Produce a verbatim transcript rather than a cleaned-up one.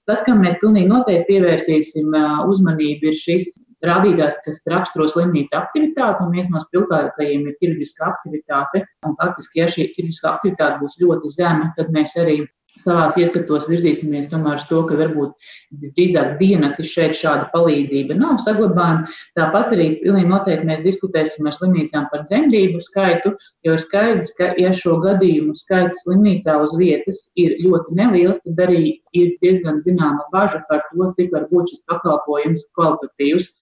Tas, kam mēs pilnīgi noteikti pievērsīsim uzmanību, ir šis rādītājs, kas raksturo slimnīcas aktivitāti, un viens no spilgtākajiem ir ķirurģiskā aktivitāte. Un faktiski, ja šī ķirurģiskā aktivitāte būs ļoti zema, tad mēs arī savās ieskatos virzīsimies tomēr uz to, ka varbūt visdrīzāk diennakti šeit šāda palīdzība nav saglabājama. Tāpat arī pilnīgi noteikti mēs diskutēsim ar slimnīcām par dzemdību skaitu, jo ir skaidrs, ka ja šo gadījumu skaits slimnīcā uz vietas ir ļoti neliels, tad arī ir diezgan zināma baža par to, cik var būt šis pakalpojums kvalitatīvs.